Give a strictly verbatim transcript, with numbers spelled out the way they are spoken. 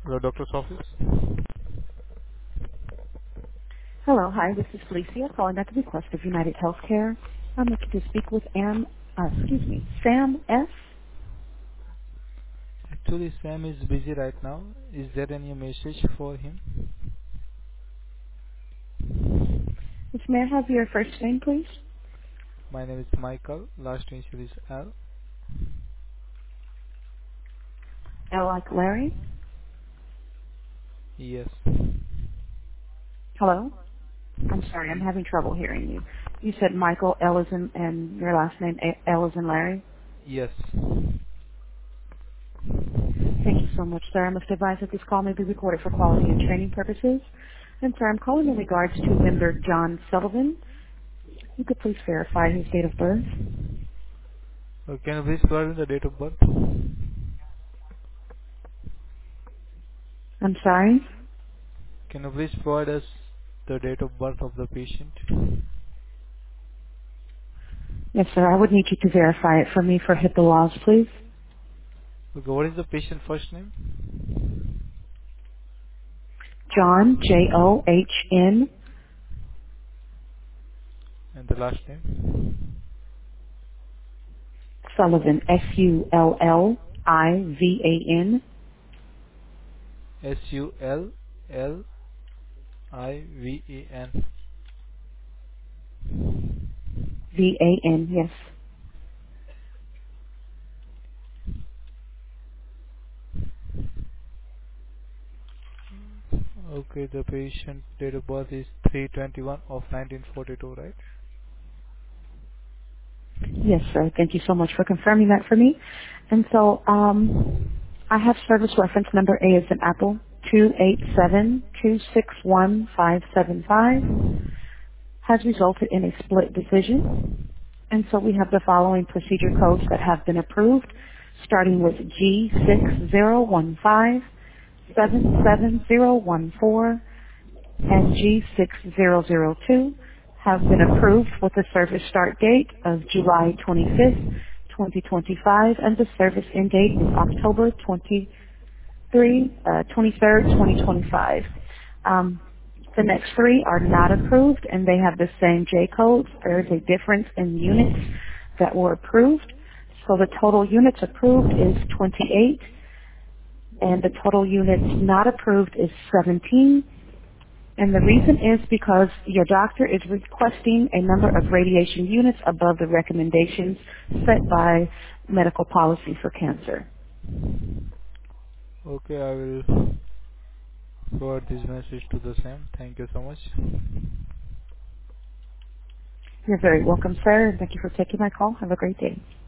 Hello, doctor's office. Hello. Hi, this is Felicia calling at the request of United Healthcare. I'm looking to speak with Am, uh, excuse me, Sam S. Actually, Sam is busy right now. Is there any message for him? Yes, may I have your first name, please? My name is Michael. Last initial is L. L like Larry. Yes. Hello? I'm sorry, I'm having trouble hearing you. You said Michael L is in, and your last name A- L is in Larry? Yes. Thank you so much, sir. I must advise that this call may be recorded for quality and training purposes. And sir, I'm calling in regards to member John Sullivan. You could please verify his date of birth. Uh, can you please provide me the date of birth? I'm sorry? Can you please provide us the date of birth of the patient? Yes, sir. I would need you to verify it for me for HIPAA laws, please. Okay, what is the patient first name John, J O H N, and the last name? Sullivan, S U L L I V A N, S U L L I V A N. V A N, yes. Okay, the patient date of birth is three twenty-one of nineteen forty-two, right? Yes, sir. Thank you so much for confirming that for me. And so, um, I have service reference number A as in Apple, two eight seven two six one five seven five, has resulted in a split decision. And so we have the following procedure codes that have been approved, starting with G six zero one five seven seven zero one four and G six zero zero two have been approved with the service start date of July twenty-fifth, twenty twenty-five, and the service end date is October twenty-third, uh, twenty-third, twenty twenty-five. Um, the next three are not approved, and they have the same J codes. There is a difference in units that were approved. So the total units approved is twenty-eight, and the total units not approved is seventeen. And the reason is because your doctor is requesting a number of radiation units above the recommendations set by medical policy for cancer. Okay, I will forward this message to the Sam. Thank you so much. You're very welcome, sir, and thank you for taking my call. Have a great day.